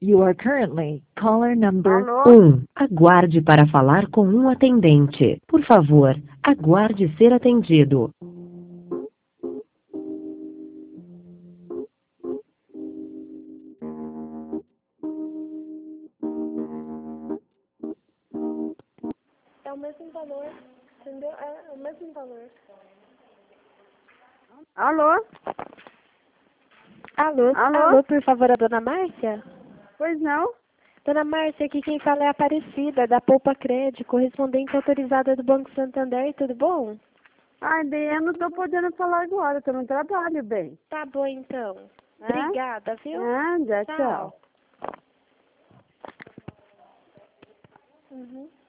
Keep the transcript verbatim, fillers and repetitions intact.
You are currently caller number Alô? um. Aguarde para falar com um atendente. Por favor, aguarde ser atendido. É o mesmo valor, entendeu? É o mesmo valor. Alô? Alô? Alô? Alô, por favor, a dona Márcia? Pois não? Dona Márcia, aqui quem fala é a Aparecida, da Poupa Crédito, correspondente autorizada do Banco Santander, tudo bom? Ai, bem, eu não tô podendo falar agora, tô no trabalho, bem. Tá bom, então. É? Obrigada, viu? Ah, já, tchau. Uhum.